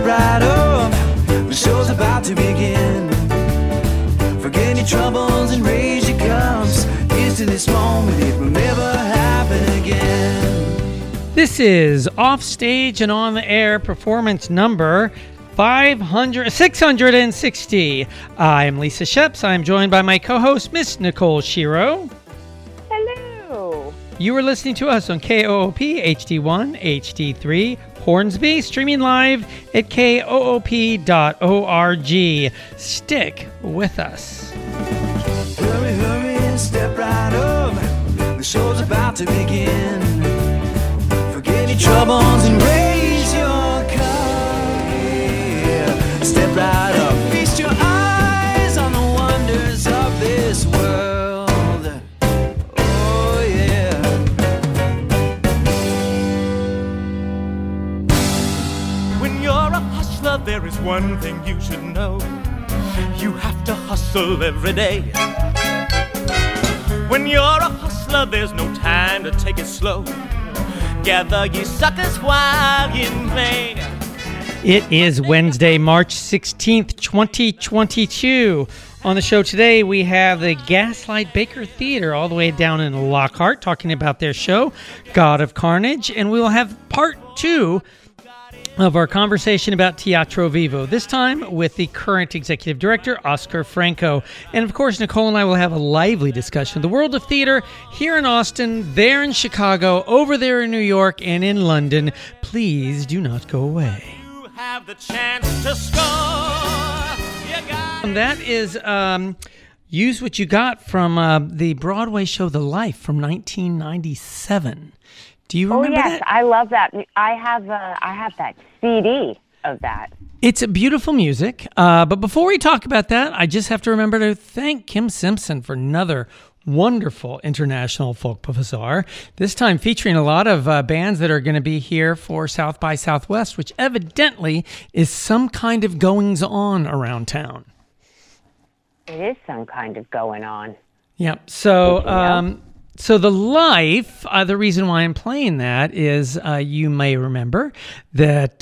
right up. The show's about to begin. Forget your troubles and raise your cups. Here's to this moment, it will never happen again. This is Offstage and On the Air performance number 660. I'm Lisa Sheps. I'm joined by my co-host, Miss Nicole Shiro. Hello. You are listening to us on KOOP HD1, HD3, Hornsby, streaming live at koop.org. Stick with us. Hurry, hurry, and step right up. The show's about to begin. Forget your troubles and raise your cup. Yeah. Step right up. Feast your eyes on the wonders of this world. Oh, yeah. When you're a hustler, there is one thing you should know. You have to hustle every day. When you're a hustler, there's no time to take it slow. Gather ye suckers while ye may. It is Wednesday, March 16th, 2022. On the show today, we have the Gaslight Baker Theater all the way down in Lockhart talking about their show, God of Carnage. And we will have part 2 of our conversation about Teatro Vivo, this time with the current executive director, Oscar Franco. And of course, Nicole and I will have a lively discussion of the world of theater here in Austin, there in Chicago, over there in New York, and in London. Please do not go away. You have the chance to score. And that is Use What You Got from the Broadway show The Life from 1997. Do you remember that? Oh, yes, I love that. I have that CD of that. It's a beautiful music. But before we talk about that, I just have to remember to thank Kim Simpson for another wonderful international folk bazaar, this time featuring a lot of bands that are going to be here for South by Southwest, which evidently is some kind of goings-on around town. It is some kind of going on. Yep. So The Life, the reason why I'm playing that is you may remember that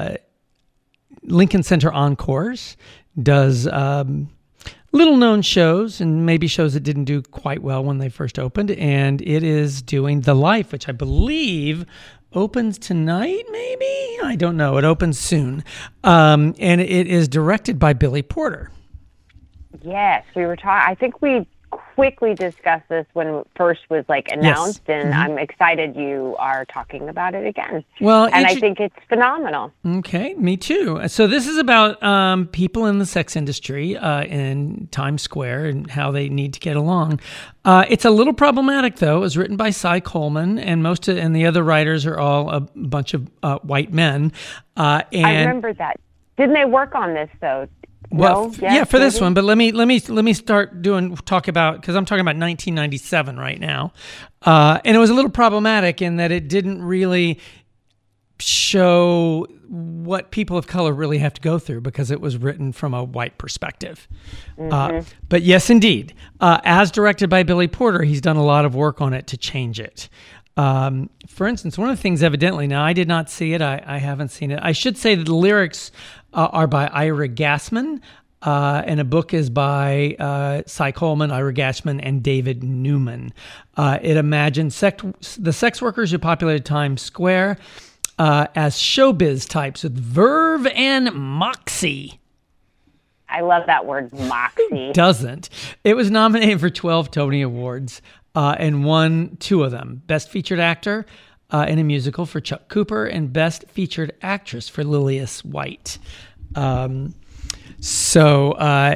Lincoln Center Encores does little-known shows and maybe shows that didn't do quite well when they first opened, and it is doing The Life, which I believe opens tonight, maybe? I don't know. It opens soon. And it is directed by Billy Porter. Yes, we were talking. I think we quickly discussed this when it first was announced, yes. And I'm excited you are talking about it again. Well, and I think it's phenomenal. Okay, me too. So this is about people in the sex industry in Times Square and how they need to get along. It's a little problematic, though. It was written by Cy Coleman, and and the other writers are all a bunch of white men. I remember that. Didn't they work on this though? Well, no? Yes, for this one, but let me start talk about, because I'm talking about 1997 right now, and it was a little problematic in that it didn't really show what people of color really have to go through because it was written from a white perspective. Mm-hmm. But yes, indeed, as directed by Billy Porter, he's done a lot of work on it to change it. For instance, one of the things evidently, now I did not see it, I haven't seen it. I should say that the lyrics are by Ira Gassman, and a book is by Cy Coleman, Ira Gassman, and David Newman. It imagines the sex workers who populated Times Square as showbiz types with verve and moxie. I love that word, moxie. Doesn't. It was nominated for 12 Tony Awards and won 2 of them. Best Featured Actor in a Musical for Chuck Cooper and Best Featured Actress for Lillias White. So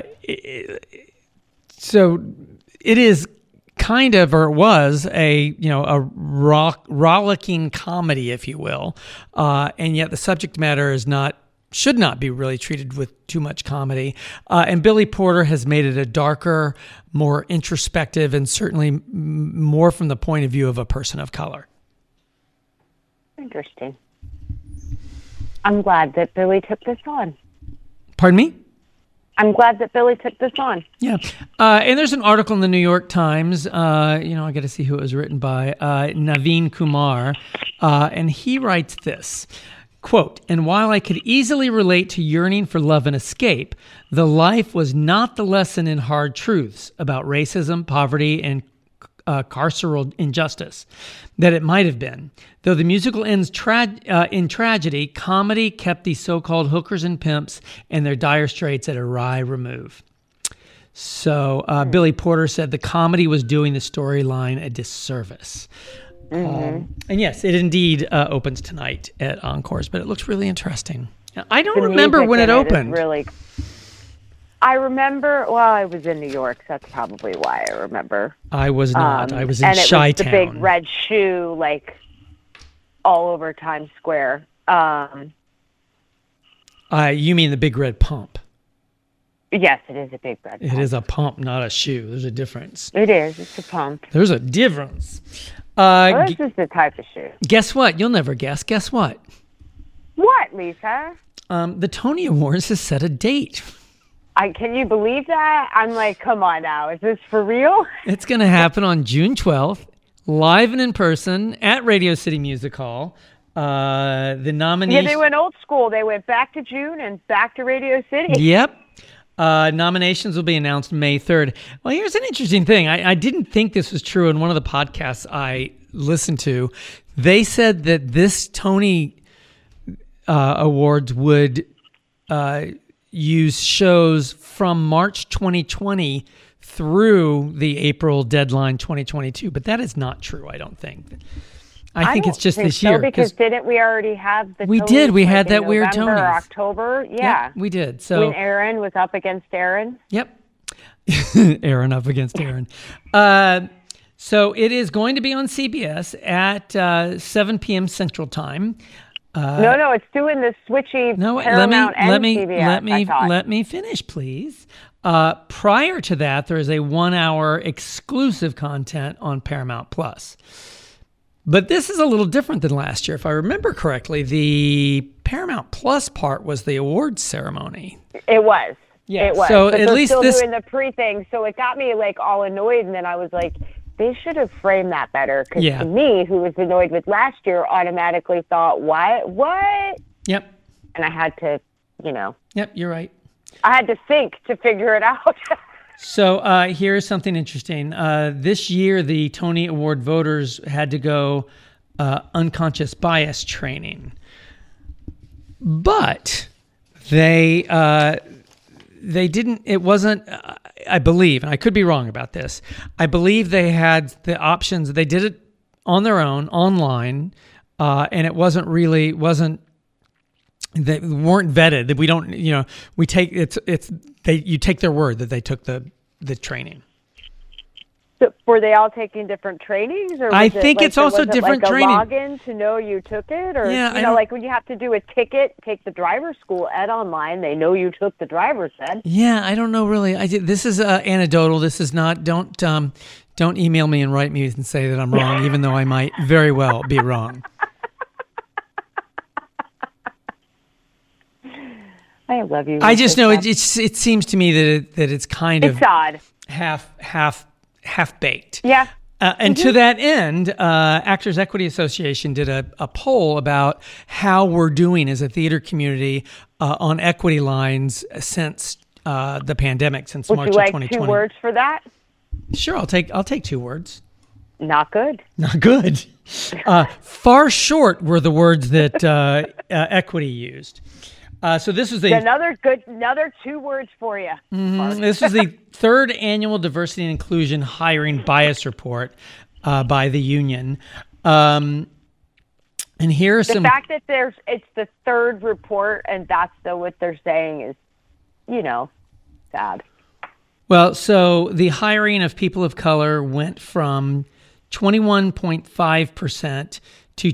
it is kind of, or it was a rollicking comedy, if you will, and yet the subject matter should not be really treated with too much comedy. And Billy Porter has made it a darker, more introspective, and certainly more from the point of view of a person of color. Interesting. I'm glad that Billy took this on. Pardon me? I'm glad that Billy took this on. Yeah. And there's an article in the New York Times, I got to see who it was written by, Naveen Kumar, and he writes this, Quote, and while I could easily relate to yearning for love and escape, the life was not the lesson in hard truths about racism, poverty, and carceral injustice that it might have been. Though the musical ends in tragedy, comedy kept these so-called hookers and pimps and their dire straits at a wry remove. So Billy Porter said the comedy was doing the storyline a disservice. And yes, it indeed opens tonight at Encores, but it looks really interesting. I don't remember when it opened. Really, I remember. Well, I was in New York, so that's probably why I remember. I was not. I was in and it Chi-Town. was the big red shoe, like all over Times Square. You mean the big red pump? Yes, it is a big red pump. It is a pump, not a shoe. There's a difference. It is. It's a pump. There's a difference. Well, this is the type of shoe. Guess what? You'll never guess. Guess what? What, Lisa? The Tony Awards has set a date. Can you believe that? I'm like, come on now. Is this for real? It's going to happen on June 12th, live and in person at Radio City Music Hall. The nominees... Yeah, they went old school. They went back to June and back to Radio City. Yep. Nominations will be announced May 3rd. Well, here's an interesting thing. I didn't think this was true in one of the podcasts I listened to. They said that this Tony Awards would use shows from March 2020 through the April deadline 2022, but that is not true, I don't think. I think it's just this year. Because didn't we already have the We Tonys, did. We like had that in weird November or Tonys. October? Yeah. Yep, we did. So when Aaron was up against Aaron? Yep. Aaron up against Aaron. So it is going to be on CBS at 7 p.m. Central Time. No, it's doing the switchy Paramount and CBS, let me finish, please. Prior to that, there is a 1-hour exclusive content on Paramount Plus. But this is a little different than last year. If I remember correctly, the Paramount Plus part was the awards ceremony. It was. Yeah. It was. So but at they're least still this... doing the pre-thing, so it got me like all annoyed, and then I was like, they should have framed that better. Because to me, who was annoyed with last year, automatically thought, what? Yep. And I had to, Yep, you're right. I had to think to figure it out. So here's something interesting. This year, the Tony Award voters had to go unconscious bias training. But they didn't, it wasn't, I believe, and I could be wrong about this, I believe they had the options, they did it on their own, online, and it they weren't vetted, that we don't, we take, you take their word that they took the training. So were they all taking different trainings, or I think it's also different like training. a login to know you took it, or Yeah, like when you have to do a ticket, take the driver's school ed online, they know you took the driver's ed. Yeah, I don't know really. This is anecdotal. This is not. Don't email me and write me and say that I'm wrong, even though I might very well be wrong. I love you. I just know it seems to me that it's kind of odd, half baked. Yeah. And to that end, Actors Equity Association did a poll about how we're doing as a theater community on equity lines since the pandemic, since March of 2020. 2 words for that? Sure, I'll take 2 words. Not good. Not good. Far short were the words that Equity used. So this was another 2 words for you. This was the 3rd annual Diversity and Inclusion Hiring Bias Report by the union. And here's the fact that it's the 3rd report, and that's what they're saying is, sad. Well, so the hiring of people of color went from 21.5% to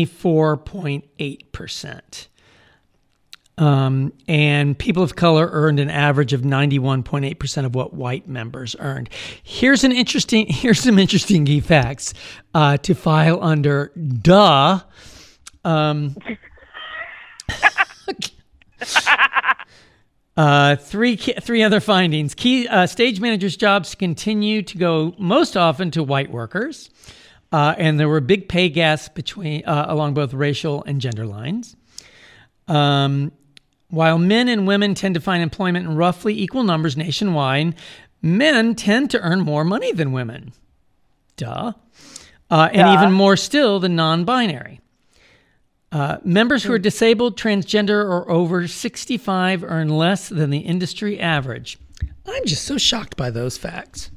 24.8%. And people of color earned an average of 91.8% of what white members earned. Here's some interesting key facts to file under duh. Three other findings. Key stage managers' jobs continue to go most often to white workers, and there were big pay gaps along both racial and gender lines. While men and women tend to find employment in roughly equal numbers nationwide, men tend to earn more money than women. Duh. And even more still, the non-binary. Members who are disabled, transgender, or over 65 earn less than the industry average. I'm just so shocked by those facts.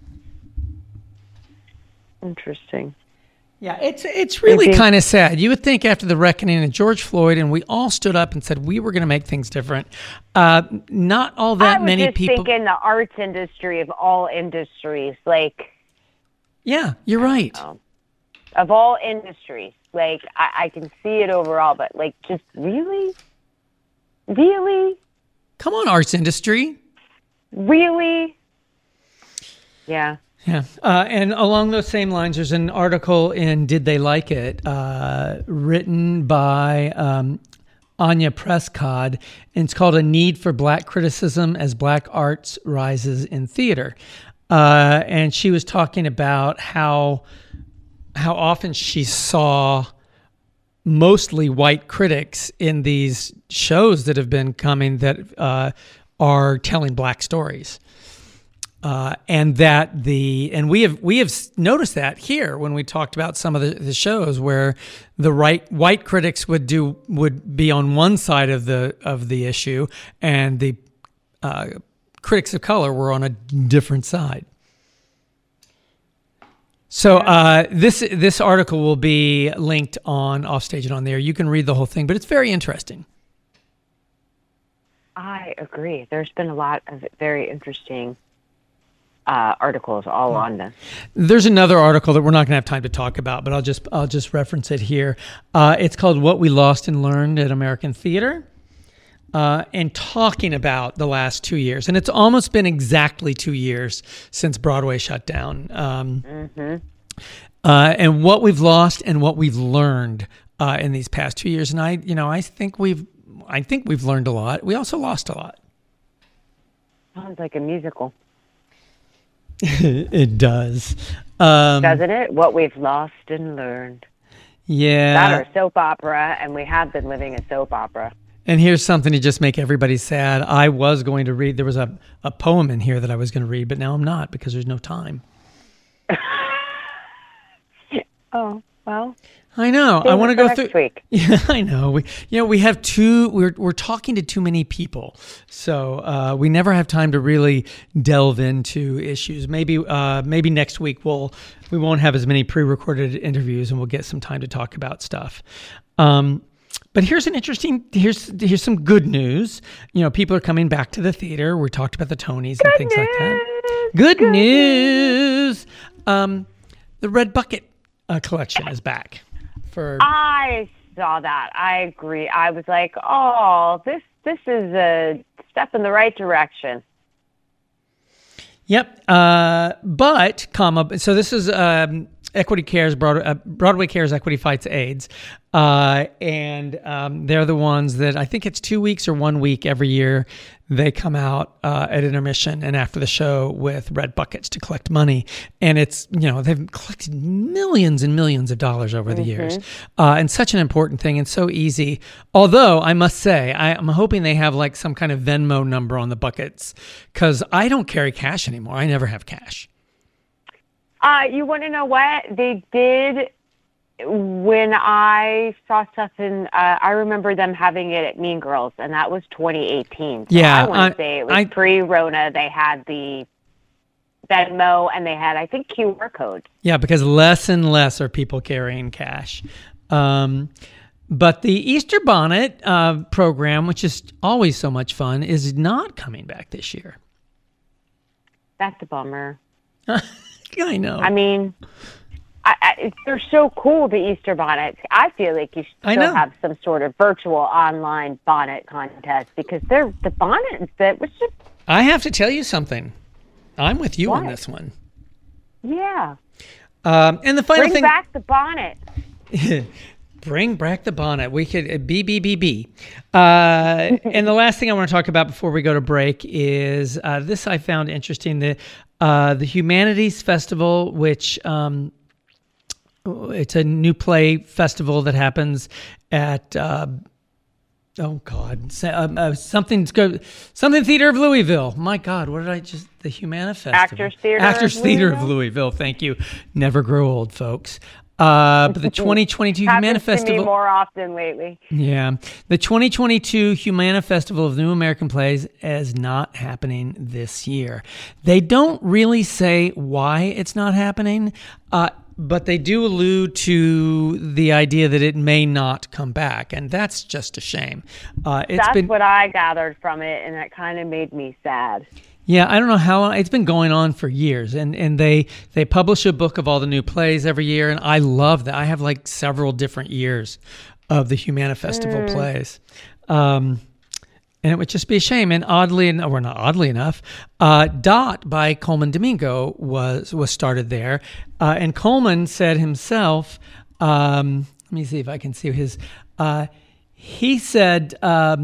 Interesting. Yeah, it's really kind of sad. You would think after the reckoning of George Floyd, and we all stood up and said we were going to make things different. Not all that many people. I was just thinking the arts industry of all industries, like. Yeah, you're right. Of all industries, like I can see it overall, but like just really. Come on, arts industry. Really. Yeah. Yeah, and along those same lines, there's an article in Did They Like It, written by Anya Prescott, and it's called A Need for Black Criticism as Black Arts Rises in Theater. And she was talking about how often she saw mostly white critics in these shows that have been coming that are telling black stories. And we have noticed that here when we talked about some of the shows where the white critics would be on one side of the issue, and the critics of color were on a different side. So this article will be linked on Offstage and on there. You can read the whole thing, but it's very interesting. I agree. There's been a lot of very interesting articles all on this. There's another article that we're not going to have time to talk about, but I'll just reference it here. It's called "What We Lost and Learned at American Theater," and talking about the last 2 years, and it's almost been exactly 2 years since Broadway shut down. And what we've lost and what we've learned in these past 2 years, and I think we've learned a lot. We also lost a lot. Sounds like a musical. It does. Doesn't it? What we've lost and learned. Yeah. That or soap opera, and we have been living a soap opera. And here's something to just make everybody sad. I was going to read, there was a poem in here that I was going to read, but now I'm not because there's no time. Oh, well. I know. I want to go through. Next week. Yeah, I know. We have we're talking to too many people, so we never have time to really delve into issues. Maybe next week we won't have as many pre-recorded interviews, and we'll get some time to talk about stuff. But here's some good news. People are coming back to the theater. We talked about the Tonys and things like that. Good news. The Red Bucket collection is back. I saw that. I agree. I was like, oh, this is a step in the right direction. Yep. So this is Equity Cares, Broadway Cares Equity Fights AIDS. And they're the ones that I think it's 2 weeks or 1 week every year. They come out at intermission and after the show with red buckets to collect money. And it's, they've collected millions and millions of dollars over the years. And such an important thing and so easy. Although I must say, I'm hoping they have like some kind of Venmo number on the buckets because I don't carry cash anymore. I never have cash. You want to know what? They did when I saw stuff in, I remember them having it at Mean Girls, and that was 2018. So yeah. I want to say it was pre-Rona. They had the Venmo, and they had, I think, QR codes. Yeah, because less and less are people carrying cash. But the Easter Bonnet program, which is always so much fun, is not coming back this year. That's a bummer. I know. I mean, they're so cool, the Easter bonnets. I feel like you should still have some sort of virtual online bonnet contest because they're the bonnets that was just... I have to tell you something. I'm with you on this one. Yeah. And the final thing... Bring back the bonnet. Bring back the bonnet. We could... BBBB. And the last thing I want to talk about before we go to break is this I found interesting. The Humanities Festival, which... it's a new play festival that happens at Oh God! Something Theater of Louisville. My God, what did I just? The Humana Festival. Actors Theater of Louisville. Thank you. Never grow old, folks. But the 2022 Humana Festival. To me more often lately. Yeah, the 2022 Humana Festival of New American Plays is not happening this year. They don't really say why it's not happening. But they do allude to the idea that it may not come back, and that's just a shame. That's what I gathered from it, and that kind of made me sad. Yeah, I don't know how long. It's been going on for years, and they publish a book of all the new plays every year, and I love that. I have like several different years of the Humana Festival plays. And it would just be a shame. And not oddly enough, Dot by Coleman Domingo was started there. And Coleman said himself, let me see if I can see his, he said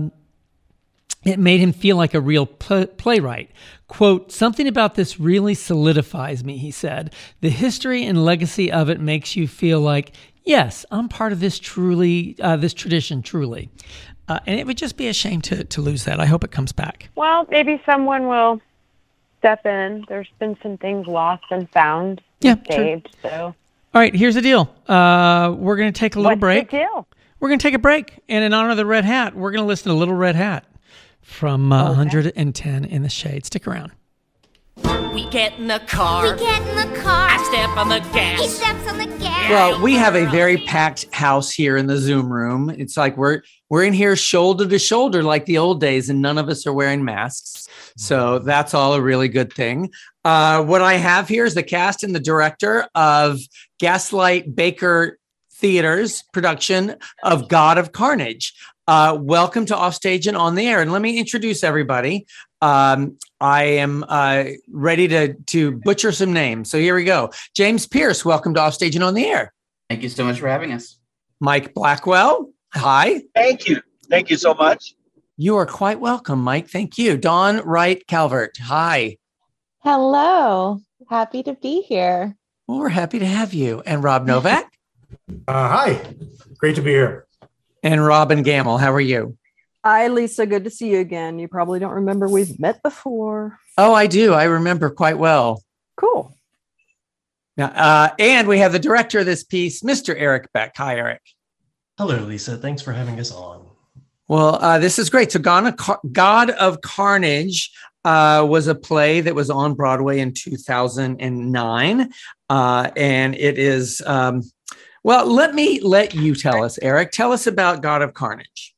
it made him feel like a real playwright. Quote, something about this really solidifies me, he said. The history and legacy of it makes you feel like, yes, I'm part of this tradition, truly. And it would just be a shame to lose that. I hope it comes back. Well, maybe someone will step in. There's been some things lost and found, saved. True. So, all right, here's the deal. We're going to take a little break. What's the deal? We're going to take a break, and in honor of the Red Hat, we're going to listen to Little Red Hat from 110 in the Shade. Stick around. We get in the car. I step on the gas. He steps on the gas. Well, we have a very packed house here in the Zoom room. It's like we're in here shoulder to shoulder like the old days, and none of us are wearing masks. So that's all a really good thing. What I have here is the cast and the director of Gaslight Baker Theater's production of God of Carnage. Welcome to Offstage and On the Air. And let me introduce everybody. I am ready to butcher some names. So here we go. James Pierce, welcome to Offstage and On the Air. Thank you so much for having us. Mike Blackwell, hi. Thank you. Thank you so much. You are quite welcome, Mike. Thank you. Dawn Wright Calvert, hi. Hello. Happy to be here. Well, we're happy to have you. And Rob Novak. Hi. Great to be here. And Robin Gamble, how are you? Hi, Lisa. Good to see you again. You probably don't remember we've met before. Oh, I do. I remember quite well. Cool. Now, and we have the director of this piece, Mr. Eric Beck. Hi, Eric. Hello, Lisa. Thanks for having us on. Well, this is great. So God of Carnage was a play that was on Broadway in 2009. And it is, well, let you tell us, Eric. Tell us about God of Carnage.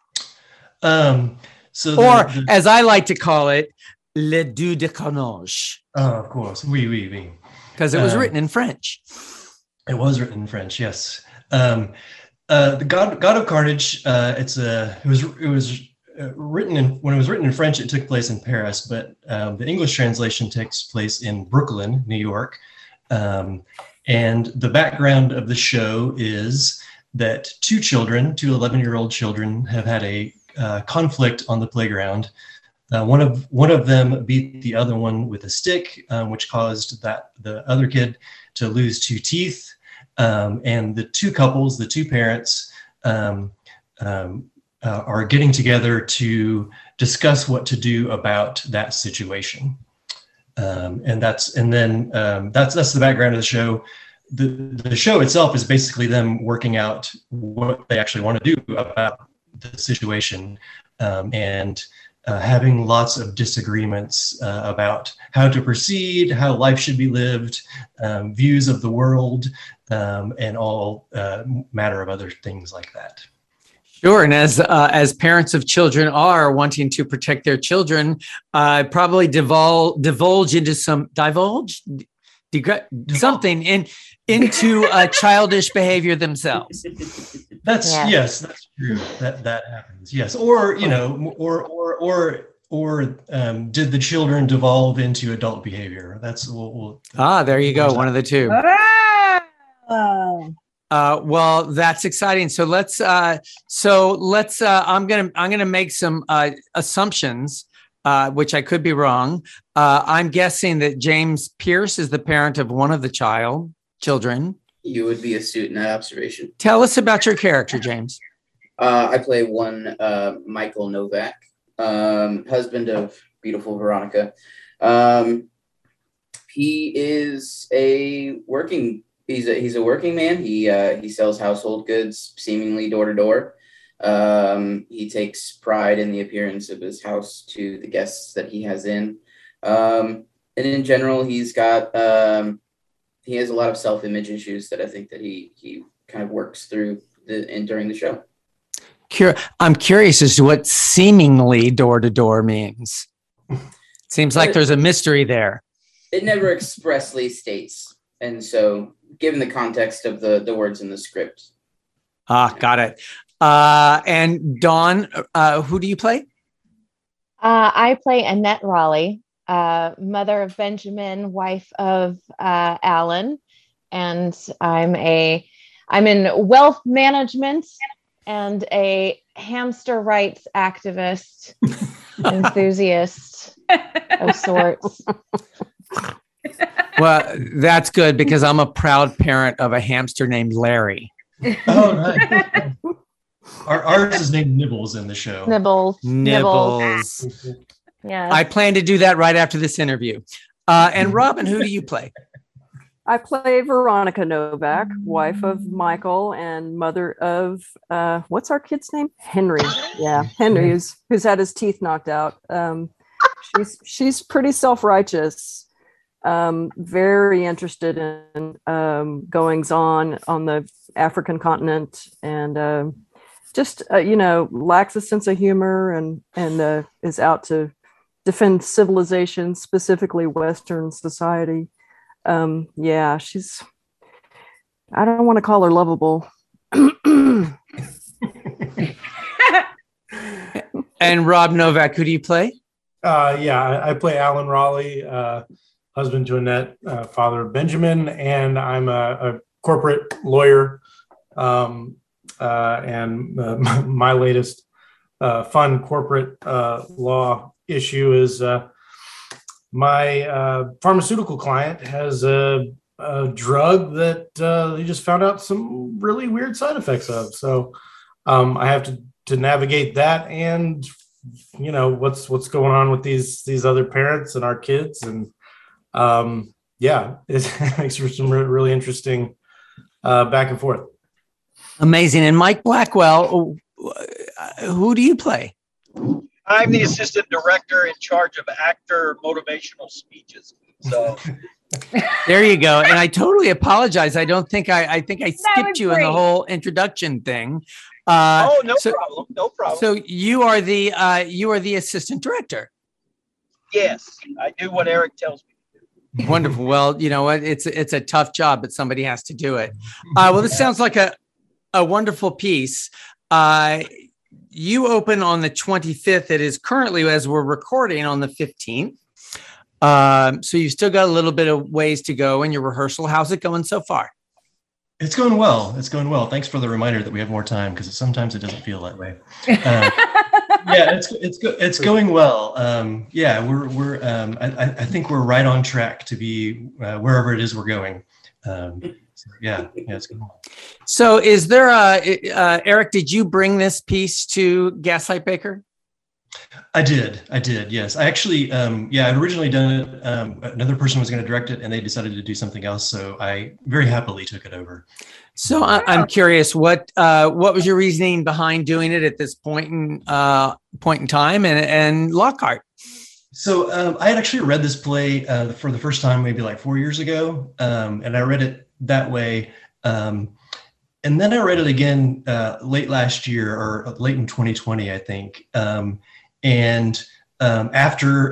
As I like to call it, Le Dieu de Carnage. Oh, of course. Oui. Because it was written in French. It was written in French, yes. The God of Carnage. It was written when it was written in French. It took place in Paris, but the English translation takes place in Brooklyn, New York. And the background of the show is that two 11-year-old children, have had a conflict on the playground. One of them beat the other one with a stick, which caused the other kid to lose 2 teeth. And the two couples, the two parents, are getting together to discuss what to do about that situation. And that's the background of the show. The show itself is basically them working out what they actually want to do about the situation, and having lots of disagreements about how to proceed, how life should be lived, views of the world, and all matter of other things like that. Sure, and as parents of children are wanting to protect their children, probably divulge into something into childish behavior themselves. Yes, that's true. That happens. Yes, or did the children devolve into adult behavior? There you go. One of the two. Well, that's exciting. So let's. I'm gonna make some assumptions, which I could be wrong. I'm guessing that James Pierce is the parent of one of the children. You would be astute in that observation. Tell us about your character, James. I play one Michael Novak, husband of beautiful Veronica. He is a working. He's a working man. He sells household goods seemingly door to door. He takes pride in the appearance of his house to the guests that he has in. And in general, he has a lot of self-image issues that I think that he kind of works through during the show. I'm curious as to what seemingly door to door means. Seems like there's a mystery there. It never expressly states. And so given the context of the words in the script. Got it. And Dawn, who do you play? I play Annette Raleigh, mother of Benjamin, wife of Alan, and I'm in wealth management and a hamster rights activist, enthusiast of sorts. Well, that's good because I'm a proud parent of a hamster named Larry. Oh, nice. Ours is named Nibbles in the show. Nibbles. Yeah. I plan to do that right after this interview. And Robin, who do you play? I play Veronica Novak, wife of Michael and mother of what's our kid's name? Henry. Yeah, Henry, who's had his teeth knocked out. She's pretty self-righteous, very interested in goings on the African continent, and just lacks a sense of humor and is out to defend civilization, specifically Western society. Yeah, I don't want to call her lovable. And Rob Novak, who do you play? Yeah, I play Alan Raleigh, husband to Annette, father of Benjamin, and I'm a corporate lawyer. And my latest fun corporate law issue is my pharmaceutical client has a drug that they just found out some really weird side effects of. So I have to navigate that, and what's going on with these other parents and our kids, and yeah, it makes for some really interesting back and forth. Amazing. And Mike Blackwell, who do you play? I'm the assistant director in charge of actor motivational speeches. So there you go. And I totally apologize. I think I skipped you in the whole introduction thing. No problem. So you are the assistant director. Yes, I do what Eric tells me. Wonderful. Well, you know what? It's a tough job, but somebody has to do it. Well, this sounds like a wonderful piece. You open on the 25th. It is currently, as we're recording, on the 15th. So you've still got a little bit of ways to go in your rehearsal. How's it going so far? It's going well. Thanks for the reminder that we have more time, because sometimes it doesn't feel that way. Yeah, it's going well. Yeah, we're I think we're right on track to be wherever it is we're going. Yeah, it's good. So is there Eric, did you bring this piece to Gaslight Baker? I did. Yes. I actually, I'd originally done it. Another person was going to direct it, and they decided to do something else. So I very happily took it over. So I'm curious, what was your reasoning behind doing it at this point in time, and Lockhart? So I had actually read this play for the first time, maybe like 4 years ago. And I read it that way. And then I read it again late last year, or late in 2020, I think. And after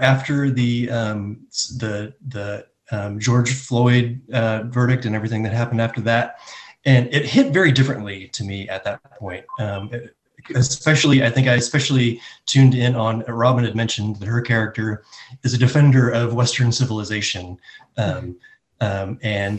the George Floyd verdict and everything that happened after that, and it hit very differently to me at that point. Especially, I think I especially tuned in on, Robin had mentioned that her character is a defender of Western civilization. I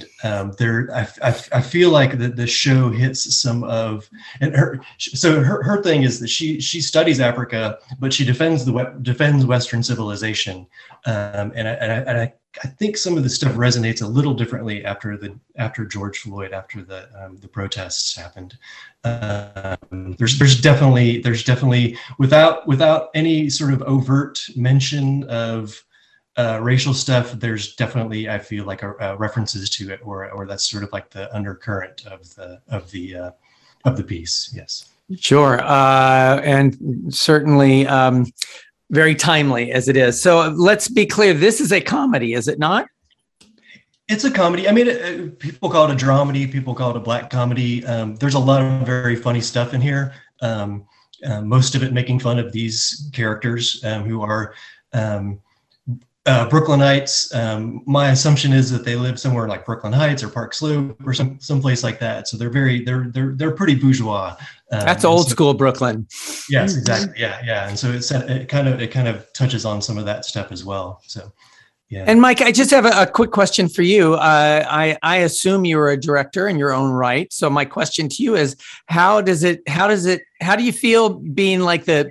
feel like the show hits some of, and her thing is that she studies Africa, but she defends Western civilization, and I I think some of the stuff resonates a little differently after George Floyd, after the protests happened. There's definitely without any sort of overt mention of racial stuff, there's definitely, I feel like, references to it, or that's sort of like the undercurrent of the piece. Yes. Sure, and certainly very timely as it is. So let's be clear: this is a comedy, is it not? It's a comedy. I mean, people call it a dramedy. People call it a black comedy. There's a lot of very funny stuff in here. Most of it making fun of these characters who are Brooklynites. My assumption is that they live somewhere like Brooklyn Heights or Park Slope or someplace like that. So they're pretty bourgeois. That's old school Brooklyn. Yes, exactly. Yeah. And so it kind of touches on some of that stuff as well. So, yeah. And Mike, I just have a quick question for you. I assume you're a director in your own right. So my question to you is, how do you feel being like the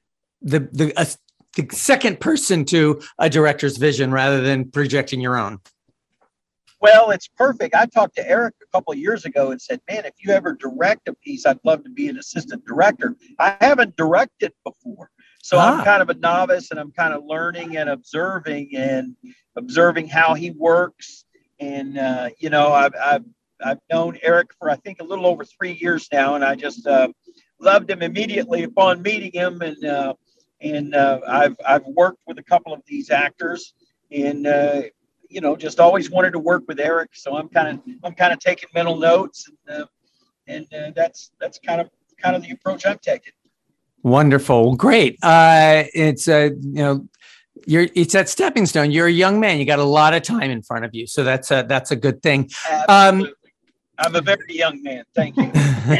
second person to a director's vision rather than projecting your own? Well, it's perfect. I talked to Eric a couple of years ago and said, man, if you ever direct a piece, I'd love to be an assistant director. I haven't directed before. So I'm kind of a novice, and I'm kind of learning and observing how he works. And, I've known Eric for, I think, a little over 3 years now. And I just loved him immediately upon meeting him. And I've worked with a couple of these actors, and just always wanted to work with Eric. So I'm kind of taking mental notes, and that's kind of the approach I'm taking. Wonderful, great. It's at Stepping Stone. You're a young man. You got a lot of time in front of you, so that's a good thing. Absolutely. I'm a very young man. Thank you.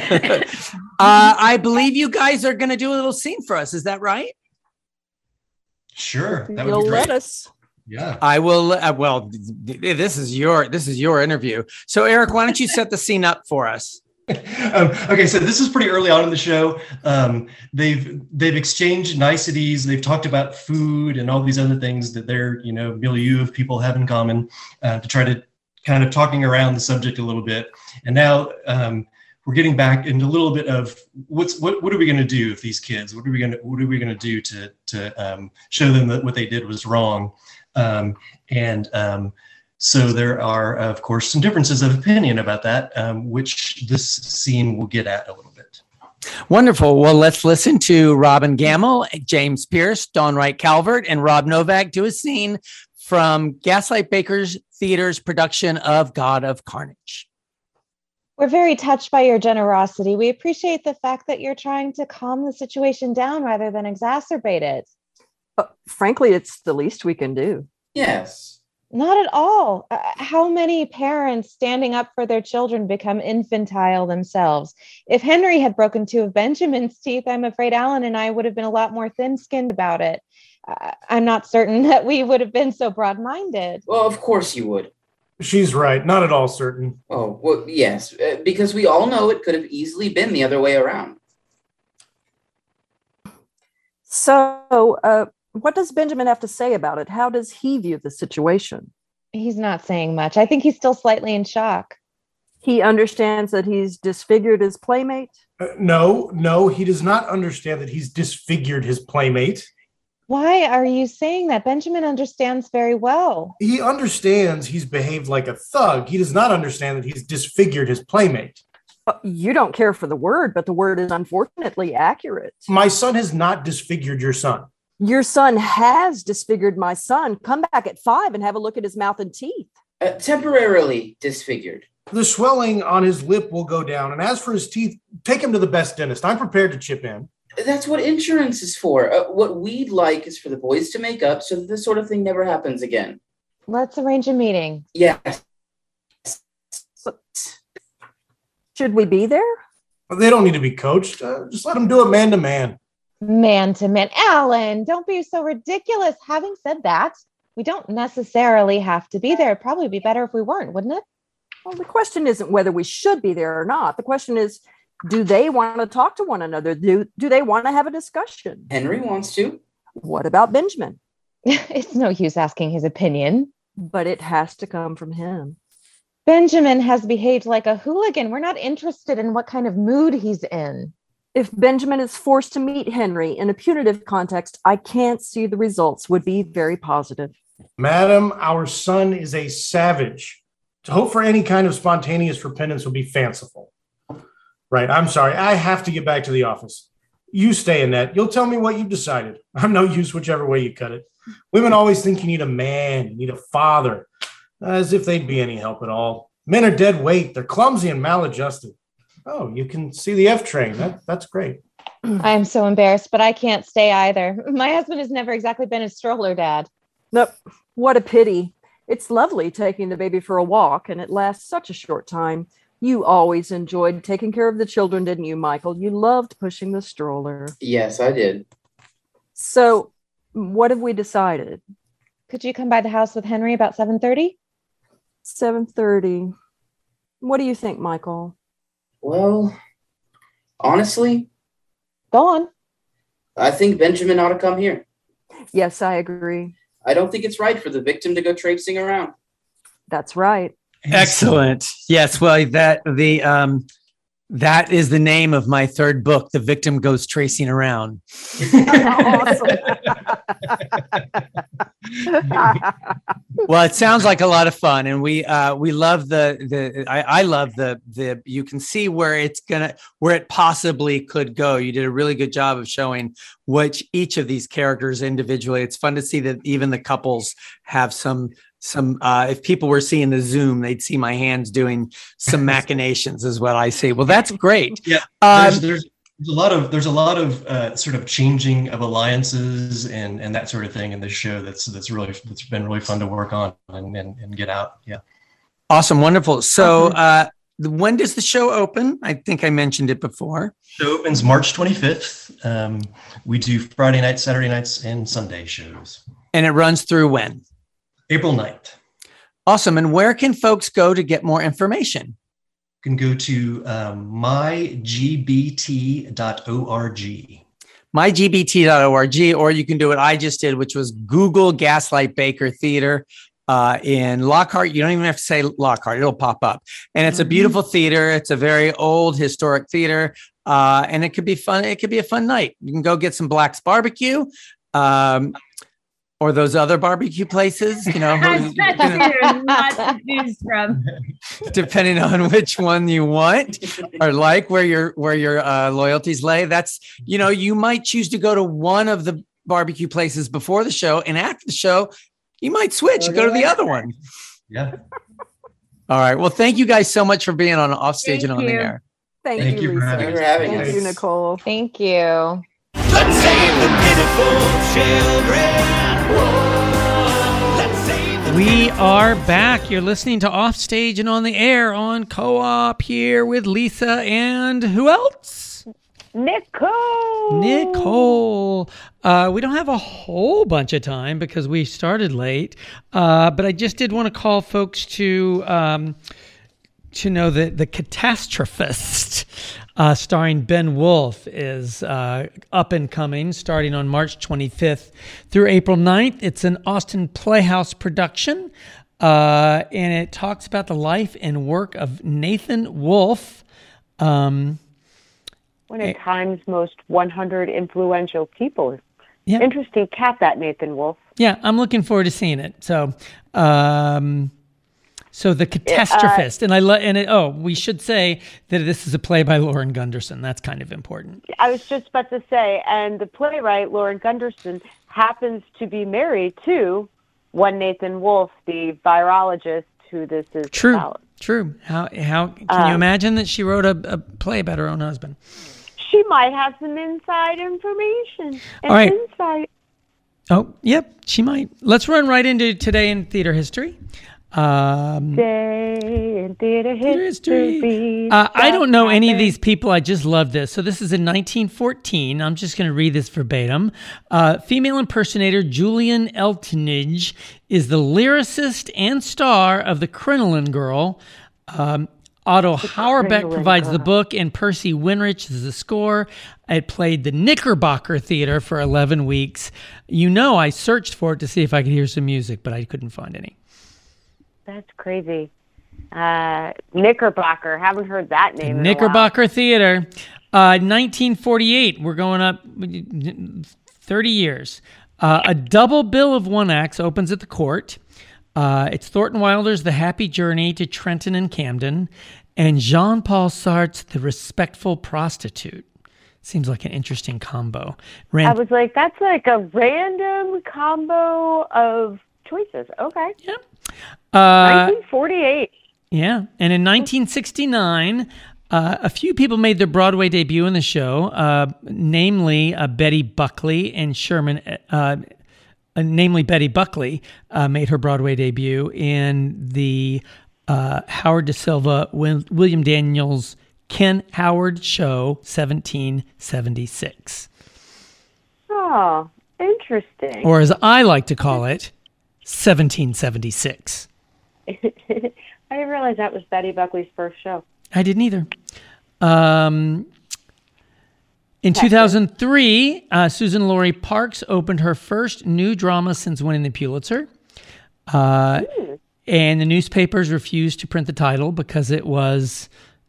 I believe you guys are going to do a little scene for us. Is that right? Sure. That would You'll be great. let us. Yeah. I will. Well, this is your interview. So Eric, why don't you set the scene up for us? Okay, so this is pretty early on in the show. They've exchanged niceties. They've talked about food and all these other things that their milieu of people have in common, to try to kind of talking around the subject a little bit. And now we're getting back into a little bit of what are we going to do with these kids? What are we going to do to show them that what they did was wrong? So there are, of course, some differences of opinion about that, which this scene will get at a little bit. Wonderful. Well, let's listen to Robin Gamble, James Pierce, Dawn Wright Calvert, and Rob Novak do a scene from Gaslight Bakers Theater's production of God of Carnage. We're very touched by your generosity. We appreciate the fact that you're trying to calm the situation down rather than exacerbate it. Frankly, it's the least we can do. Yes. Not at all. How many parents standing up for their children become infantile themselves? If Henry had broken 2 of Benjamin's teeth, I'm afraid Alan and I would have been a lot more thin-skinned about it. I'm not certain that we would have been so broad-minded. Well, of course you would. She's right. Not at all certain. Oh, well, yes, because we all know it could have easily been the other way around. So, what does Benjamin have to say about it? How does he view the situation? He's not saying much. I think he's still slightly in shock. He understands that he's disfigured his playmate? No, he does not understand that he's disfigured his playmate. Why are you saying that? Benjamin understands very well. He understands he's behaved like a thug. He does not understand that he's disfigured his playmate. You don't care for the word, but the word is unfortunately accurate. My son has not disfigured your son. Your son has disfigured my son. Come back at 5 and have a look at his mouth and teeth. Temporarily disfigured. The swelling on his lip will go down. And as for his teeth, take him to the best dentist. I'm prepared to chip in. That's what insurance is for. What we'd like is for the boys to make up so that this sort of thing never happens again. Let's arrange a meeting. Yes. Should we be there? They don't need to be coached. Just let them do it man to man. Man to man. Alan, don't be so ridiculous. Having said that, we don't necessarily have to be there. It'd probably be better if we weren't, wouldn't it? Well, the question isn't whether we should be there or not. The question is, do they want to talk to one another? Do they want to have a discussion? Henry wants to. What about Benjamin? It's no use asking his opinion. but it has to come from him. Benjamin has behaved like a hooligan. We're not interested in what kind of mood he's in. If Benjamin is forced to meet Henry in a punitive context, I can't see the results would be very positive. Madam, our son is a savage. To hope for any kind of spontaneous repentance would be fanciful. Right, I'm sorry. I have to get back to the office. You stay, Annette. You'll tell me what you've decided. I'm no use whichever way you cut it. Women always think you need a man, you need a father, as if they'd be any help at all. Men are dead weight. They're clumsy and maladjusted. Oh, you can see the F train. That's great. I am so embarrassed, but I can't stay either. My husband has never exactly been a stroller dad. Nope. What a pity. It's lovely taking the baby for a walk, and it lasts such a short time. You always enjoyed taking care of the children, didn't you, Michael? You loved pushing the stroller. Yes, I did. So, what have we decided? Could you come by the house with Henry about 7:30? 7:30. What do you think, Michael? Well, honestly, go on. I think Benjamin ought to come here. Yes, I agree. I don't think it's right for the victim to go traipsing around. That's right. Excellent. Yes. Well, that is the name of my third book. The victim goes tracing around. Awesome. Well, it sounds like a lot of fun, and we love I love the you can see where it possibly could go. You did a really good job of showing each of these characters individually. It's fun to see that even the couples have some if people were seeing the Zoom, they'd see my hands doing some machinations is what I see. Well, that's great. Yeah. There's a lot of sort of changing of alliances and that sort of thing in this show that's been really fun to work on and get out. Yeah. Awesome. Wonderful. So when does the show open? I think I mentioned it before. Show opens March 25th. We do Friday nights, Saturday nights, and Sunday shows. And it runs through when? April 9th. Awesome. And where can folks go to get more information? You can go to mygbt.org. mygbt.org, or you can do what I just did, which was Google Gaslight Baker Theater in Lockhart. You don't even have to say Lockhart. It'll pop up. And it's a beautiful theater. It's a very old historic theater. And it could be fun. It could be a fun night. You can go get some Black's Barbecue. Or those other barbecue places, not to choose from. Depending on which one you want or like where your loyalties lay. That's, you might choose to go to one of the barbecue places before the show, and after the show, you might switch and go to the other one. Yeah. All right. Well, thank you guys so much for being on Offstage and on the air. Thank you, Lisa. Thank you for having us. Thank you, Nicole. Thank you. Let's save the pitiful children. Let's save the We are back. You're listening to Offstage and on the Air on Co-op here with Lisa and who else? Nicole. We don't have a whole bunch of time because we started late, but I just did want to call folks to know that The Catastrophist, starring Ben Wolfe, is up and coming, starting on March 25th through April 9th. It's an Austin Playhouse production, and it talks about the life and work of Nathan Wolfe. One of Time's most 100 influential people. Yeah. Interesting cat, that Nathan Wolfe. Yeah, I'm looking forward to seeing it. So, So The Catastrophist, we should say that this is a play by Lauren Gunderson. That's kind of important. I was just about to say, and the playwright Lauren Gunderson happens to be married to one Nathan Wolfe, the virologist who this is about. True. How can you imagine that she wrote a play about her own husband? She might have some inside information. All right. Insight. Oh, yep, she might. Let's run right into Today in Theater History. Day in Theater History. I don't know any of these people. I just love this. So this is in 1914. I'm just going to read this verbatim. Female impersonator Julian Eltinge is the lyricist and star of The Crinoline Girl. Otto Hauerbeck provides the book, and Percy Winrich is the score. It played the Knickerbocker Theater for 11 weeks. I searched for it to see if I could hear some music, but I couldn't find any. That's crazy. Knickerbocker. Haven't heard that name in a while. Knickerbocker Theater. 1948. We're going up 30 years. A double bill of one acts opens at the Court. It's Thornton Wilder's The Happy Journey to Trenton and Camden, and Jean-Paul Sartre's The Respectful Prostitute. Seems like an interesting combo. I was like, that's like a random combo of choices. Okay. Yeah. 1948. Yeah. And in 1969, a few people made their Broadway debut in the show, namely Betty Buckley and Sherman. Namely, Betty Buckley made her Broadway debut in the Howard Da Silva, William Daniels, Ken Howard show, 1776. Oh, interesting. Or as I like to call it, 1776. I didn't realize that was Betty Buckley's first show. I didn't either. In 2003, Susan Laurie Parks opened her first new drama since winning the Pulitzer. And the newspapers refused to print the title because it was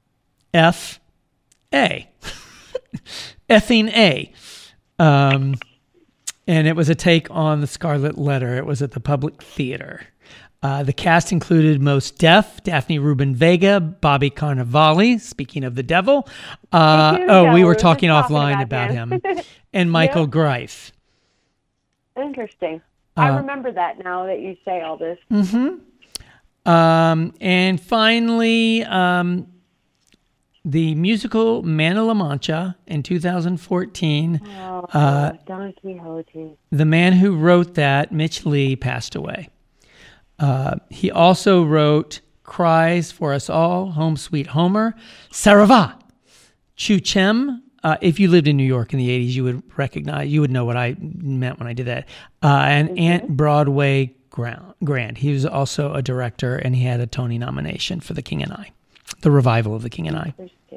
F.A. Effing A. And it was a take on The Scarlet Letter. It was at the Public Theater. The cast included Mos Def, Daphne Rubin Vega, Bobby Cannavale, speaking of the devil. We were talking offline about him. And Michael Greif. Interesting. I remember that now that you say all this. Mm-hmm. And finally, the musical Man of La Mancha in 2014. Don Quixote. The man who wrote that, Mitch Lee, passed away. He also wrote Cries for Us All, Home Sweet Homer, Sarava, Chu Chem. If you lived in New York in the 80s, you would know what I meant when I did that. And Aunt Broadway Grand. He was also a director, and he had a Tony nomination for The King and I, the revival of The King and I.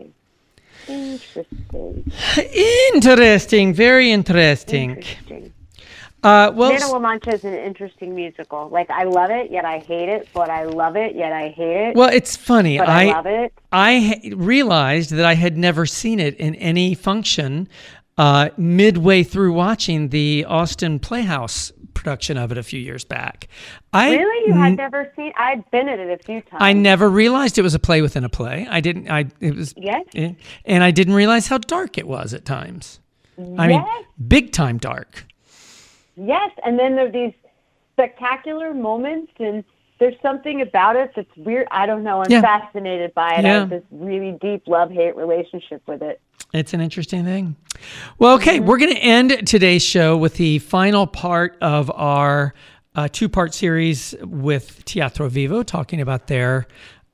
Interesting. Very interesting. Man of La Mancha is an interesting musical. Like, I love it, yet I hate it, but I love it, yet I hate it. Well, it's funny. But I love it. I realized that I had never seen it in any function midway through watching the Austin Playhouse production of it a few years back. Really? You had never seen? I'd been at it a few times. I never realized it was a play within a play. Yes. And I didn't realize how dark it was at times. I mean, big time dark. Yes, and then there are these spectacular moments, and there's something about it that's weird. I don't know. I'm fascinated by it. I have this really deep love-hate relationship with it. It's an interesting thing. Well, okay, we're going to end today's show with the final part of our two-part series with Teatro Vivo, talking about their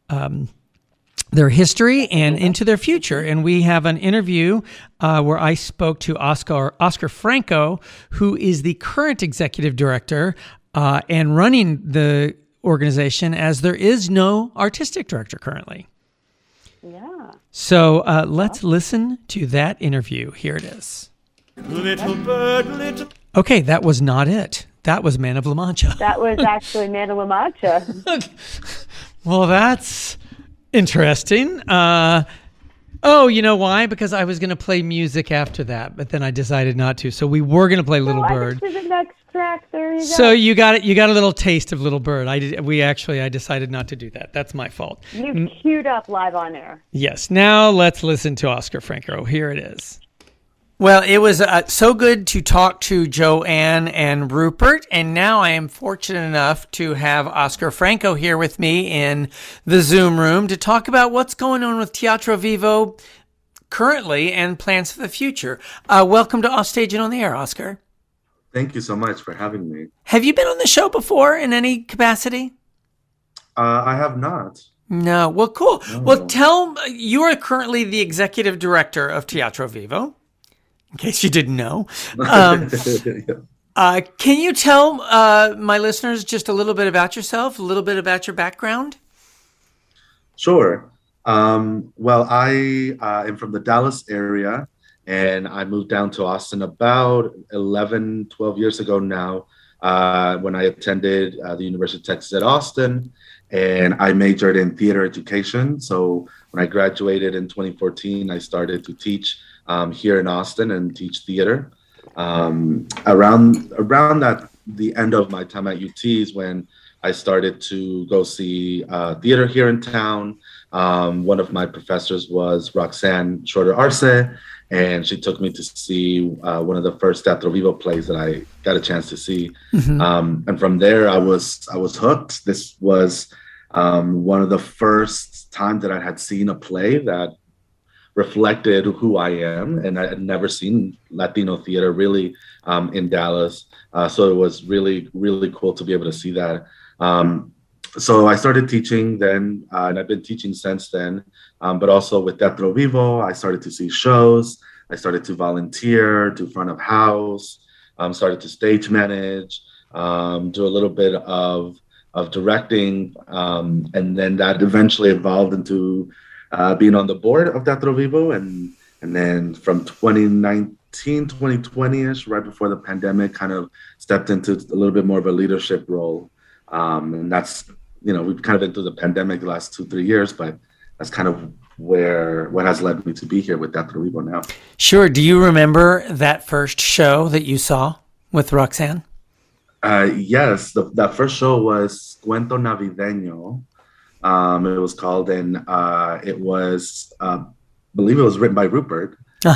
history and into their future. And we have an interview where I spoke to Oscar Franco, who is the current executive director and running the organization, as there is no artistic director currently. Yeah. So let's listen to that interview. Here it is. Little bird, little... Okay, that was not it. That was Man of La Mancha. That was actually Man of La Mancha. Well, that's interesting. You know why? Because I was going to play music after that, but then I decided not to. So we were going to play Little Bird. To the next track. There you go. So you got it. You got a little taste of Little Bird. I decided not to do that. That's my fault. You queued up live on air. Yes. Now let's listen to Oscar Franco. Here it is. Well, it was so good to talk to Joanne and Rupert, and now I am fortunate enough to have Oscar Franco here with me in the Zoom room to talk about what's going on with Teatro Vivo currently and plans for the future. Welcome to Offstage and on the Air, Oscar. Thank you so much for having me. Have you been on the show before in any capacity? I have not. No. Well, cool. No. Well, you are currently the executive director of Teatro Vivo. In case you didn't know. Can you tell my listeners just a little bit about yourself, a little bit about your background? Sure. Well, I am from the Dallas area, and I moved down to Austin about 11, 12 years ago now when I attended the University of Texas at Austin, and I majored in theater education. So when I graduated in 2014, I started to teach here in Austin and teach theater. Around that, the end of my time at UT is when I started to go see theater here in town. One of my professors was Roxanne Shorter Arce, and she took me to see one of the first Teatro Vivo plays that I got a chance to see. And from there, I was hooked. This was one of the first times that I had seen a play that reflected who I am, and I had never seen Latino theater really in Dallas. So it was really, really cool to be able to see that. So I started teaching then, and I've been teaching since then, but also with Teatro Vivo, I started to see shows. I started to volunteer, do front of house, started to stage manage, do a little bit of directing, and then that eventually evolved into being on the board of Teatro Vivo, and then from 2019, 2020-ish, right before the pandemic, kind of stepped into a little bit more of a leadership role. And that's, we've kind of been through the pandemic the last 2-3 years, but that's kind of what has led me to be here with Teatro Vivo now. Sure. Do you remember that first show that you saw with Roxanne? Yes. That first show was Cuento Navideño. It was called, and it was, I believe it was written by Rupert.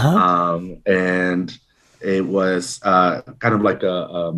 And it was kind of like a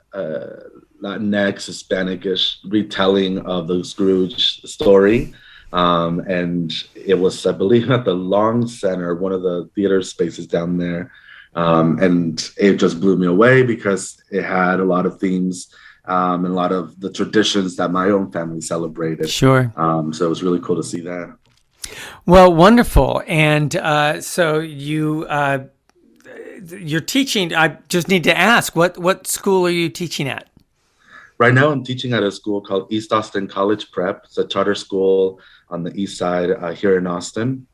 Latinx, Hispanic-ish retelling of the Scrooge story. And it was, I believe, at the Long Center, one of the theater spaces down there. And it just blew me away because it had a lot of themes and a lot of the traditions that my own family celebrated. Sure. So it was really cool to see that. Well, wonderful. And so you're teaching. I just need to ask, what school are you teaching at? Right now, I'm teaching at a school called East Austin College Prep. It's a charter school on the east side here in Austin.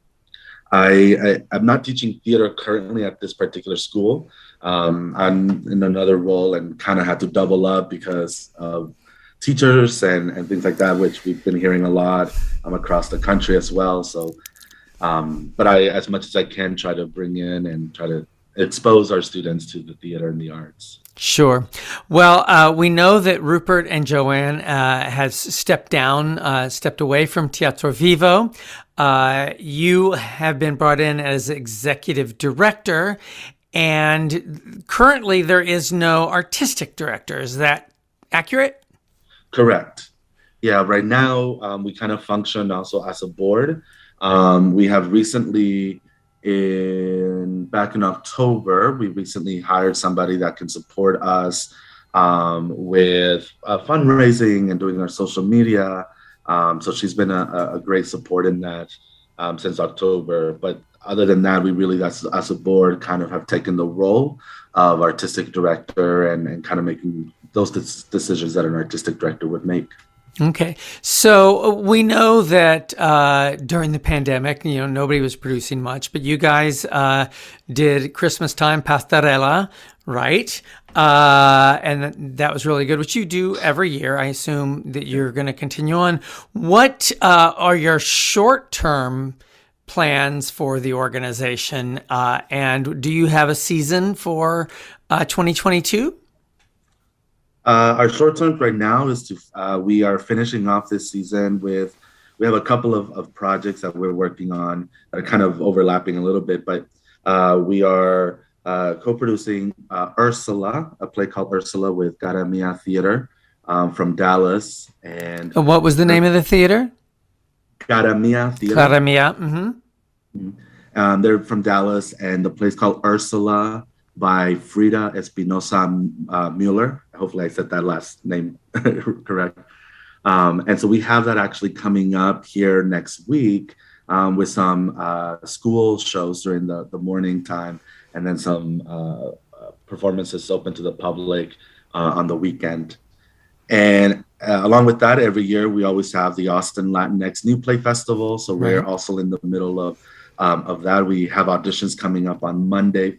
I'm not teaching theater currently at this particular school. I'm in another role and kind of had to double up because of teachers and things like that, which we've been hearing a lot across the country as well. So, but I, as much as I can, try to bring in and try to expose our students to the theater and the arts. Sure. Well, we know that Rupert and Joanne has stepped away from Teatro Vivo. You have been brought in as executive director, and currently there is no artistic director. Is that accurate? Correct. Yeah, right now we kind of function also as a board. We have recently, back in October, we recently hired somebody that can support us with fundraising and doing our social media. So she's been a great support in that since October. But other than that, we really, as a board, kind of have taken the role of artistic director and kind of making those decisions that an artistic director would make. Okay. So we know that during the pandemic, nobody was producing much, but you guys did Christmas Time Pastorela, right? And that was really good, which you do every year. I assume that you're going to continue on. What are your short-term plans for the organization? And do you have a season for 2022? Our short term right now is we are finishing off this season we have a couple of projects that we're working on that are kind of overlapping a little bit, but we are co-producing Ursula, a play called Ursula with Cara Mia Theater from Dallas. And what was the name of the theater? Cara Mia Theater. Cara Mia. Mm-hmm. They're from Dallas, and the play's called Ursula by Frida Espinosa Mueller. Hopefully I said that last name correct. And so we have that actually coming up here next week with some school shows during the morning time, and then some performances open to the public on the weekend. And along with that, every year we always have the Austin Latinx New Play Festival. So we're also in the middle of that. We have auditions coming up on Monday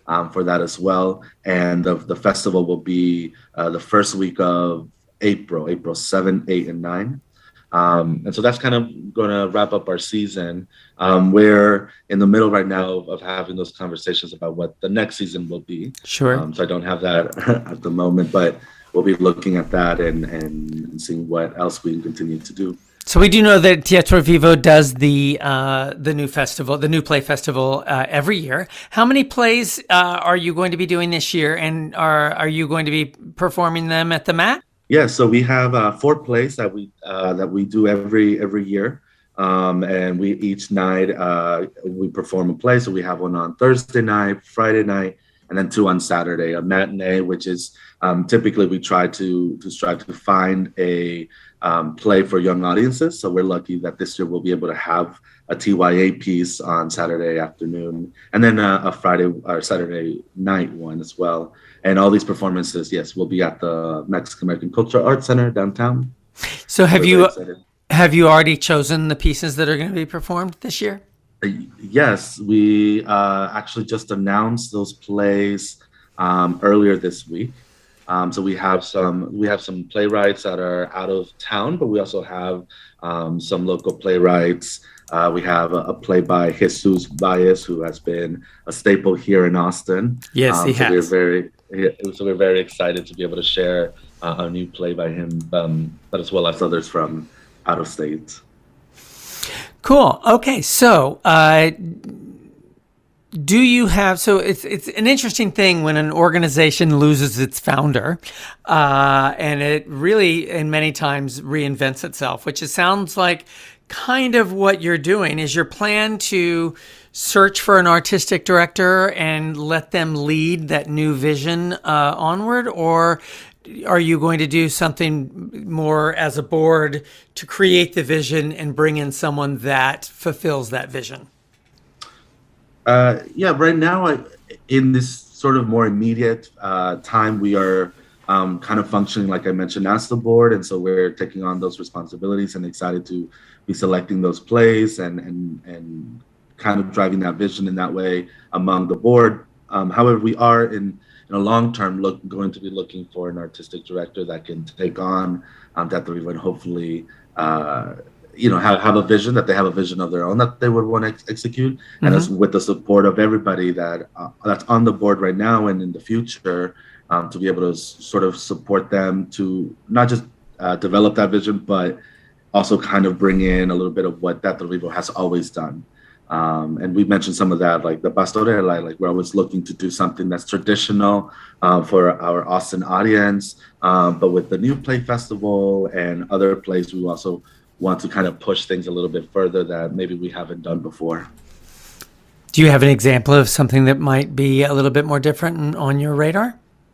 for that as well. And the festival will be the first week of April 7, 8, and 9. And so that's kind of going to wrap up our season. We're in the middle right now of having those conversations about what the next season will be. Sure. So I don't have that at the moment, but we'll be looking at that and seeing what else we can continue to do. So we do know that Teatro Vivo does the new festival, the New Play Festival, every year. How many plays are you going to be doing this year, and are you going to be performing them at the Mat? Yeah, so we have 4 plays that we do every year, and we each night we perform a play. So we have one on Thursday night, Friday night, and then 2 on Saturday. A matinee, which is typically we try to strive to find a play for young audiences. So we're lucky that this year we'll be able to have a TYA piece on Saturday afternoon, and then a Friday or Saturday night one as well. And all these performances, yes, will be at the Mexican American Cultural Arts Center downtown. So have you already chosen the pieces that are going to be performed this year? Yes, we actually just announced those plays earlier this week. So we have some playwrights that are out of town, but we also have some local playwrights. We have a play by Jesus Baez, who has been a staple here in Austin. Yes, he has. So we're very excited to be able to share a new play by him, but as well as others from out of state. Cool. Okay, so do you have? So it's an interesting thing when an organization loses its founder, and it really, and many times, reinvents itself. Which it sounds like kind of what you're doing. Is your plan to search for an artistic director and let them lead that new vision onward, or are you going to do something more as a board to create the vision and bring in someone that fulfills that vision? Yeah, right now, in this sort of more immediate time, we are kind of functioning, like I mentioned, as the board. And so we're taking on those responsibilities and excited to be selecting those plays and kind of driving that vision in that way among the board. However, we are in a long term going to be looking for an artistic director that can take on Teatro Vivo and hopefully have a vision, that they have a vision of their own that they would want to execute. Mm-hmm. And as with the support of everybody that's on the board right now and in the future, to be able to sort of support them to not just develop that vision, but also kind of bring in a little bit of what Teatro Vivo has always done. And we mentioned some of that, like the Pastorela, like we're always looking to do something that's traditional for our Austin audience. But with the New Play Festival and other plays, we also want to kind of push things a little bit further that maybe we haven't done before. Do you have an example of something that might be a little bit more different on your radar?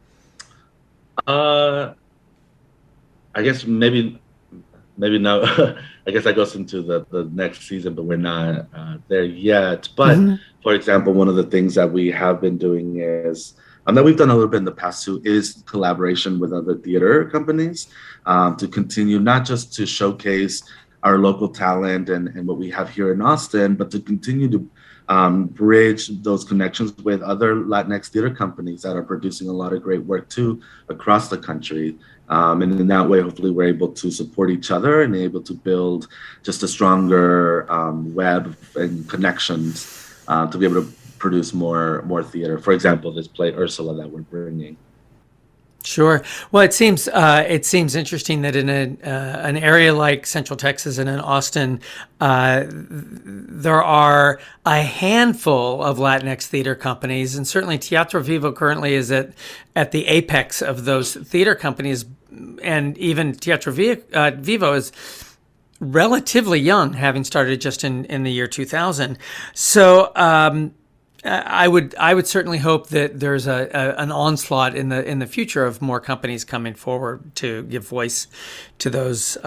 I guess maybe no. I guess that goes into the next season, but we're not there yet. But for example, one of the things that we have been doing is that we've done a little bit in the past too is collaboration with other theater companies to continue not just to showcase our local talent and what we have here in Austin, but to continue to bridge those connections with other Latinx theater companies that are producing a lot of great work too across the country. And in that way, hopefully we're able to support each other and able to build just a stronger web and connections to be able to produce more theater. For example, this play Ursula that we're bringing. Sure. Well, it seems interesting that in an area like Central Texas and in Austin, there are a handful of Latinx theater companies, and certainly Teatro Vivo currently is at the apex of those theater companies, and even Teatro Vivo is relatively young, having started just in the year 2000. So. I would certainly hope that there's an onslaught in the future of more companies coming forward to give voice to those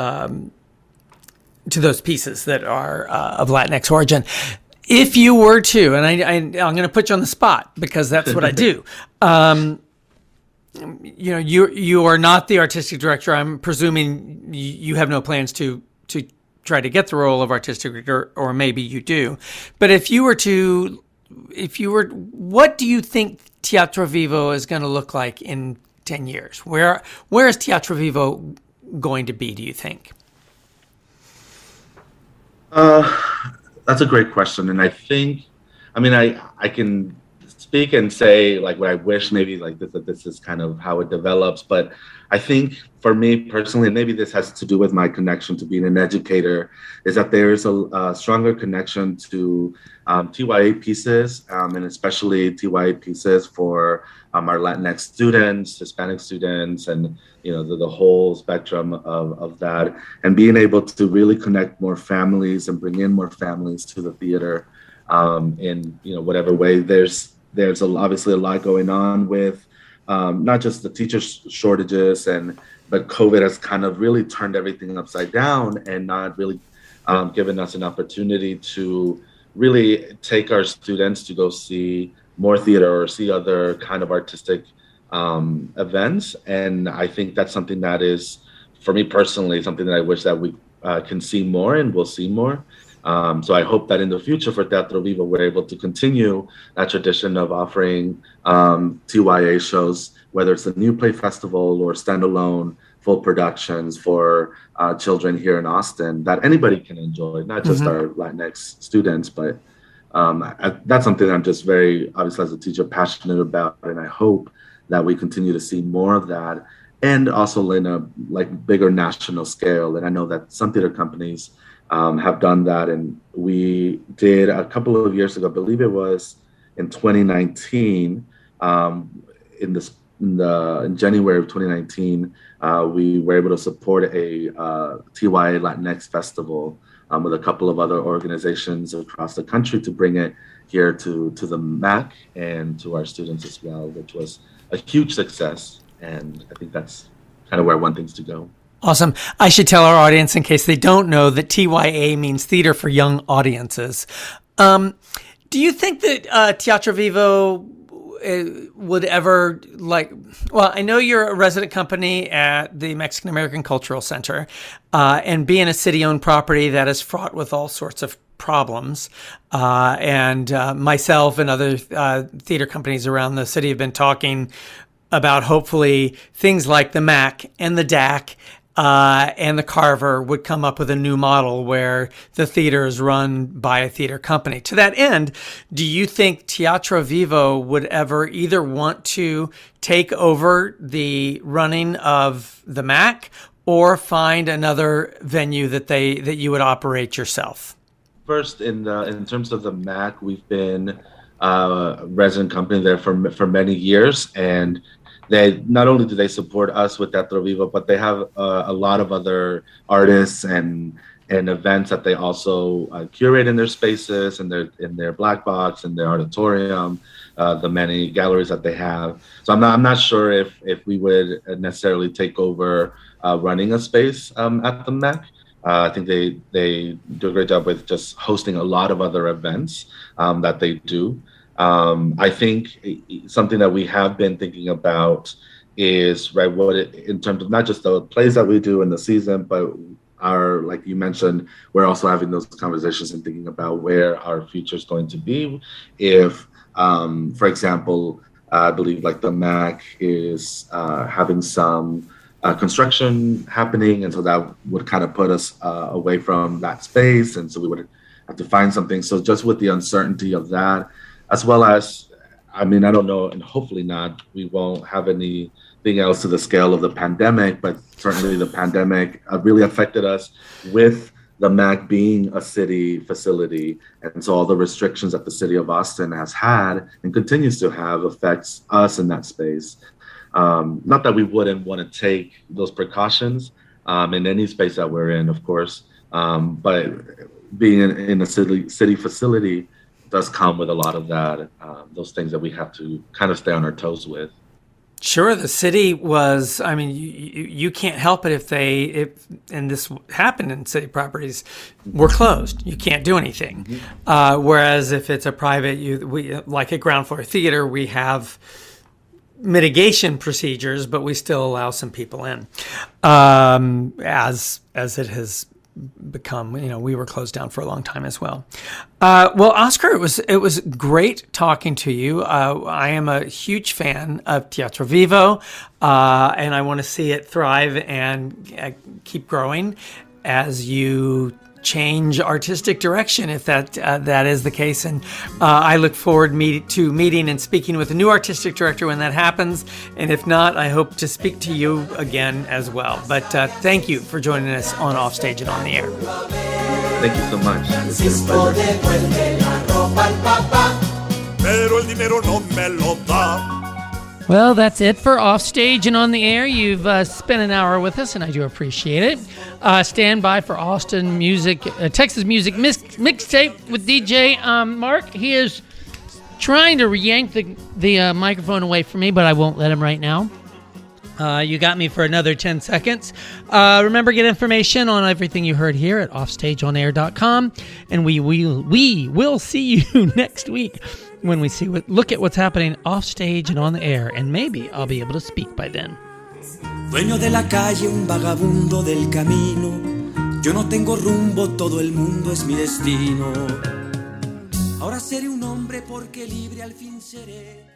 pieces that are of Latinx origin. If you were to, and I'm going to put you on the spot because that's what I do. You are not the artistic director. I'm presuming you have no plans to try to get the role of artistic director, or maybe you do. But if you were to what do you think Teatro Vivo is going to look like in 10 years? Where is Teatro Vivo going to be, do you think? That's a great question. And I think, I can speak and say like what I wish maybe like that this is kind of how it develops. But I think for me personally, and maybe this has to do with my connection to being an educator, is that there is a stronger connection to TYA pieces, and especially TYA pieces for our Latinx students, Hispanic students, and the whole spectrum of that, and being able to really connect more families and bring in more families to the theater in whatever way. There's obviously a lot going on with not just the teacher shortages, but COVID has kind of really turned everything upside down and not really given us an opportunity to really take our students to go see more theater or see other kind of artistic events. And I think that's something that is, for me personally, something that I wish that we can see more and will see more. So I hope that in the future for Teatro Vivo, we're able to continue that tradition of offering TYA shows, whether it's a new play festival or standalone full productions for children here in Austin that anybody can enjoy, not just our Latinx students, but that's something I'm just very, obviously as a teacher, passionate about. And I hope that we continue to see more of that, and also in a bigger national scale. And I know that some theater companies have done that. And we did a couple of years ago, I believe it was in 2019, in January of 2019, we were able to support a TYA Latinx festival with a couple of other organizations across the country to bring it here to the MAC and to our students as well, which was a huge success. And I think that's kind of where I want things to go. Awesome. I should tell our audience, in case they don't know, that TYA means Theater for Young Audiences. Do you think that Teatro Vivo would ever I know you're a resident company at the Mexican American Cultural Center, and being a city-owned property that is fraught with all sorts of problems, and myself and other theater companies around the city have been talking about hopefully things like the MAC and the DAC and the Carver would come up with a new model where the theater is run by a theater company. To that end, do you think Teatro Vivo would ever either want to take over the running of the MAC or find another venue that you would operate yourself? First, in terms of the MAC, we've been a resident company there for many years, and they not only do they support us with Teatro Vivo, but they have a lot of other artists and events that they also curate in their spaces and in their black box and their auditorium, the many galleries that they have. So I'm not sure if we would necessarily take over running a space at the MAC. I think they do a great job with just hosting a lot of other events that they do. I think something that we have been thinking about is in terms of not just the plays that we do in the season, but like you mentioned, we're also having those conversations and thinking about where our future is going to be. If, for example, I believe the MAC is having some construction happening, and so that would kind of put us away from that space, and so we would have to find something. So just with the uncertainty of that, as well as, I don't know, and hopefully not, we won't have anything else to the scale of the pandemic, but certainly the pandemic really affected us with the MAC being a city facility. And so all the restrictions that the city of Austin has had and continues to have affects us in that space. Not that we wouldn't want to take those precautions in any space that we're in, of course, but being in a city facility does come with a lot of that, those things that we have to kind of stay on our toes with. Sure, the city was, you can't help it and this happened in city properties, we're closed. You can't do anything. Mm-hmm. Whereas if it's a private, like a ground floor theater, we have mitigation procedures, but we still allow some people in, as it has become, we were closed down for a long time as well. Well, Oscar, it was great talking to you. I am a huge fan of Teatro Vivo, and I want to see it thrive and keep growing as you change artistic direction, if that is the case. And I look forward to meeting and speaking with a new artistic director when that happens. And if not, I hope to speak to you again as well. But thank you for joining us on Offstage and on the Air. Thank you so much. It's been a pleasure. Well, that's it for Offstage and on the Air. You've spent an hour with us, and I do appreciate it. Stand by for Austin Music, Texas Music Mixtape with DJ Mark. He is trying to yank the microphone away from me, but I won't let him right now. You got me for another 10 seconds. Remember, get information on everything you heard here at offstageonair.com, and we will see you next week when we look at what's happening off stage and on the air, and maybe I'll be able to speak by then. Dueño de la calle, un vagabundo del camino. Yo no tengo rumbo, todo el mundo es mi destino. Ahora seré un hombre porque libre al fin seré.